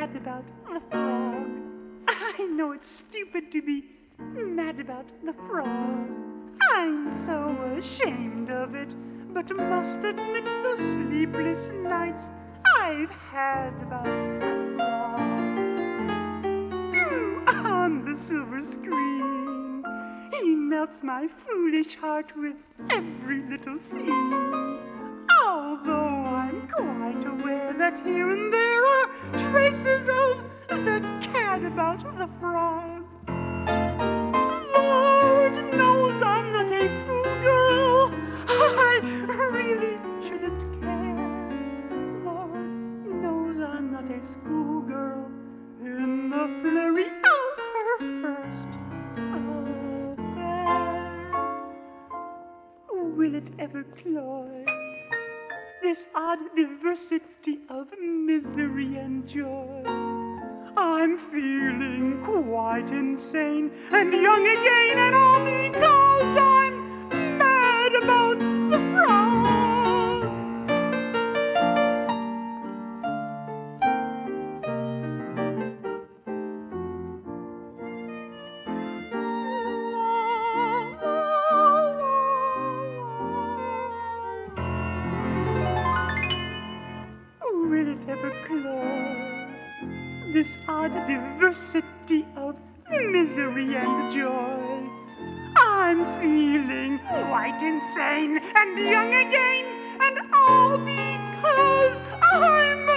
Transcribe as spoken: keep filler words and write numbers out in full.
mad about the frog. I know it's stupid to be mad about the frog. I'm so ashamed of it, but must admit the sleepless nights I've had about the frog. Ooh, on the silver screen, he melts my foolish heart with every little scene. Although I'm quite aware that here and there are traces of the cat about the frog. Lord knows I'm not a fool girl. I really shouldn't care. Lord knows I'm not a schoolgirl in the flurry of her first affair. Will it ever cloy? This odd diversity of misery and joy. I'm feeling quite insane and young again, and all because I'm mad about the frog. Will it ever cloy? This odd diversity of misery and joy. I'm feeling quite insane and young again, and all because I'm